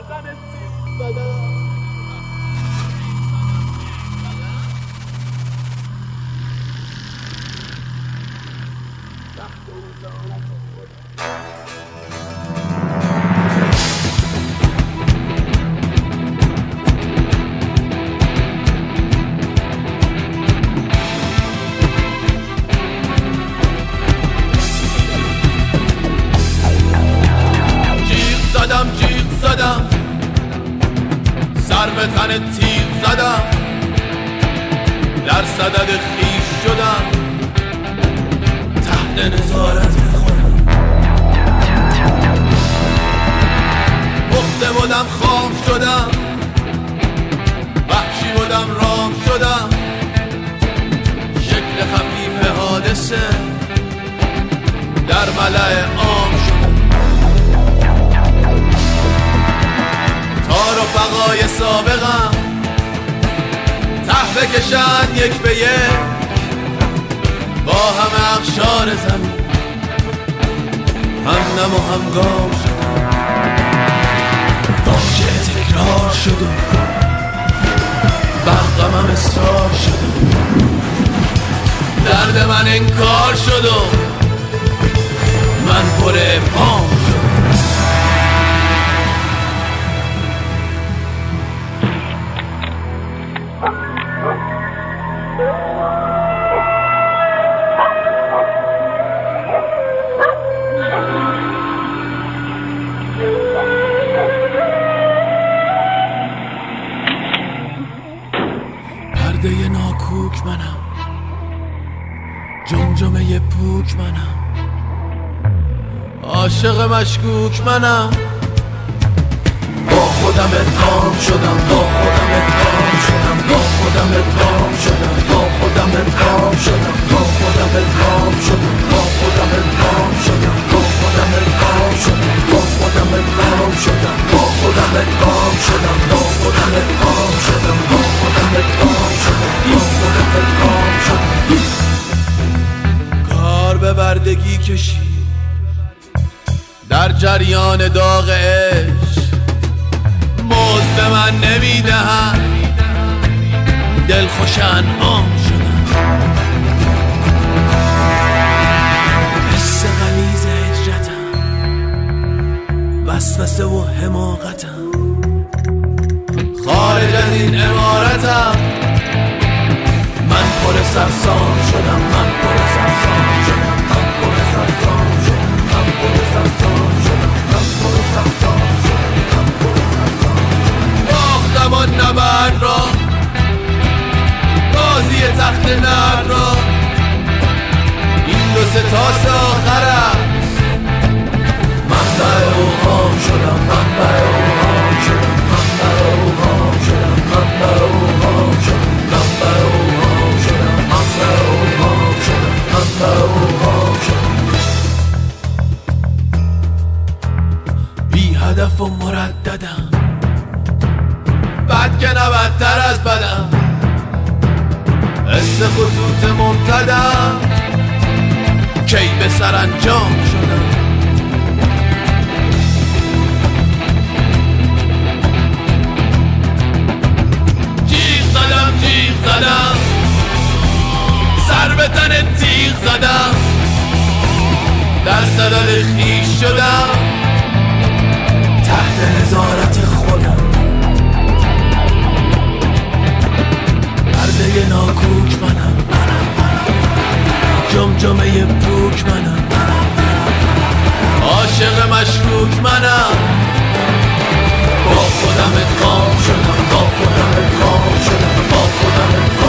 سر به تن تیغ زدم، در صدد خیش شدم، تحت نظارت خودم پخته بودم خام شدم، وحشی بودم رام شدم، شکل خفیف حادثه در ملأ عام شدم، تار و فقای سابقم ته بکشن یک به یک با همه اقشار زمین، هم نم و هم گام شدم، واقعه تکرار شد و برقمم اصرار شد و درد من انکار شد و من پر ابهام شدم. پرده ناکوک منم، جمجمه پوک منم، عاشق مشکوک منم، با خودم ادغام شدم، با خودم ادغام شدم، با خودم ادغام شدم، با خودم ادغام شدم، با خودم ادغام شدم، با خودم ادغام شدم، با خودم ادغام شدم، با خودم ادغام شدم، با خودم ادغام شدم، با خودم ادغام شدم، با خودم ادغام شدم، با خودم ادغام شدم. کار به بردگی کشید در جریان داغ عشق، مزد به من نمیدهن، دلخوش انعام شدم، حس غلیظ هجرتم، وسوسه و حماقتم، خارج از این عمارتم، من پر سرسام شدم، من پر سرسام شدم، من پر سرسام شدم، من پر سرسام شدم، من پر سرسام شدم، من پر سرسام شدم. باختم آن نبرد را، بازی تخت نرد را، این دو سه تاس آخر است، منبع اوهام شدم، منبع اوهام شدم، منبع اوهام شدم، منبع اوهام شدم، منبع اوهام شدم، منبع اوهام شدم، منبع اوهام شدم. بی هدف و مرددم، بد که نه بدتر از بدم، حس خطوط ممتدم، کی به سرانجام شدم. جیغ زدم، سر به تن تیغ زدم، در صدد خیش شدم، تحت نظارت خودم، پرده ناکوک منم، جمجمه پوک منم، عاشق مشکوک منم، با خودم ادغام شدم، با خودم ادغام شدم، با خودم ادغام